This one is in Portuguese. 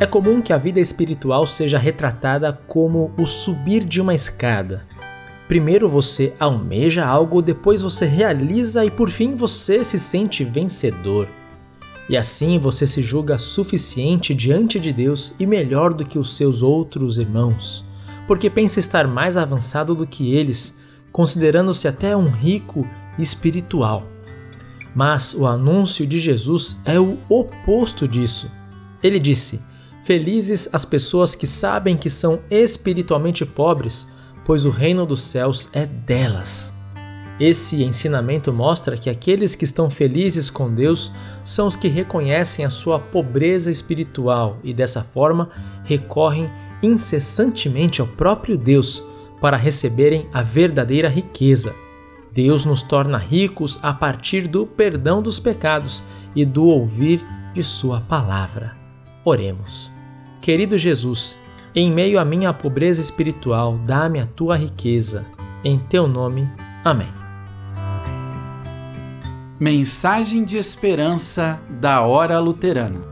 É comum que a vida espiritual seja retratada como o subir de uma escada. Primeiro você almeja algo, depois você realiza e por fim você se sente vencedor. E assim você se julga suficiente diante de Deus e melhor do que os seus outros irmãos, porque pensa estar mais avançado do que eles, considerando-se até um rico espiritual. Mas o anúncio de Jesus é o oposto disso. Ele disse: "Felizes as pessoas que sabem que são espiritualmente pobres, pois o reino dos céus é delas." Esse ensinamento mostra que aqueles que estão felizes com Deus são os que reconhecem a sua pobreza espiritual e dessa forma recorrem incessantemente ao próprio Deus para receberem a verdadeira riqueza. Deus nos torna ricos a partir do perdão dos pecados e do ouvir de sua palavra. Oremos. Querido Jesus, em meio à minha pobreza espiritual, dá-me a tua riqueza. Em teu nome, amém. Mensagem de esperança da Hora Luterana.